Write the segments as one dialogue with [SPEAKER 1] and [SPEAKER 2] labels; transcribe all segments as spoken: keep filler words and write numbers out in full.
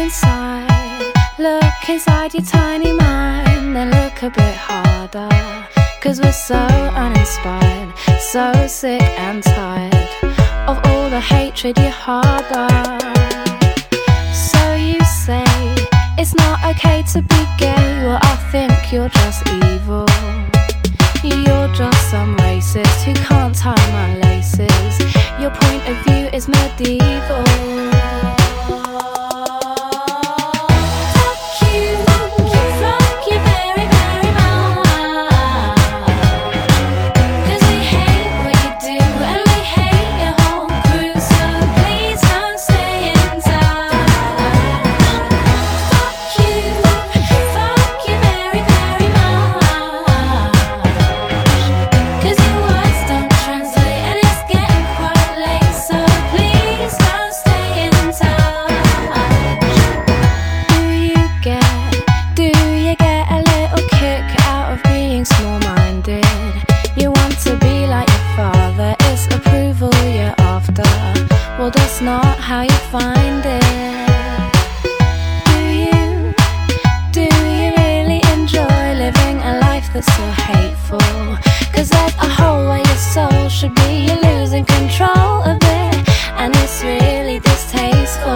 [SPEAKER 1] inside, look inside your tiny mind, then look a bit harder. Cause we're so uninspired, so sick and tired of all the hatred you harbour. So you say it's not okay to be gay, well I think you're just evil. You're just some racist who can't tie my laces. Your point of view is medieval. Well, that's not how you find it. Do you, do you really enjoy living a life that's so hateful? Cause there's a hole where your soul should be, you're losing control of it, and it's really distasteful.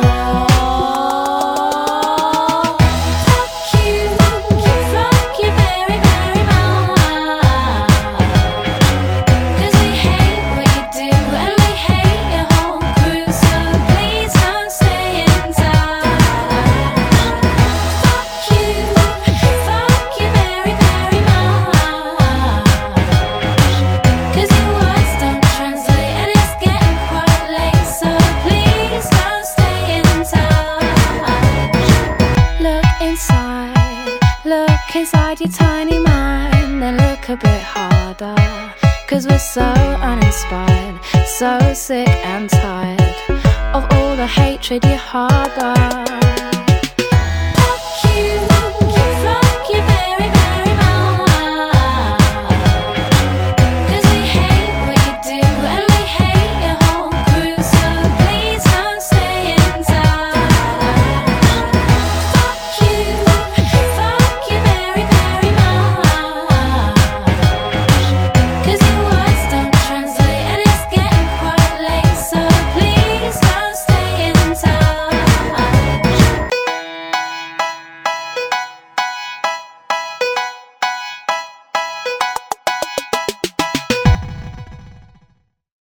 [SPEAKER 1] Look inside your tiny mind, then look a bit harder. Cause we're so uninspired, so sick and tired of all the hatred you harbour. Fuck you.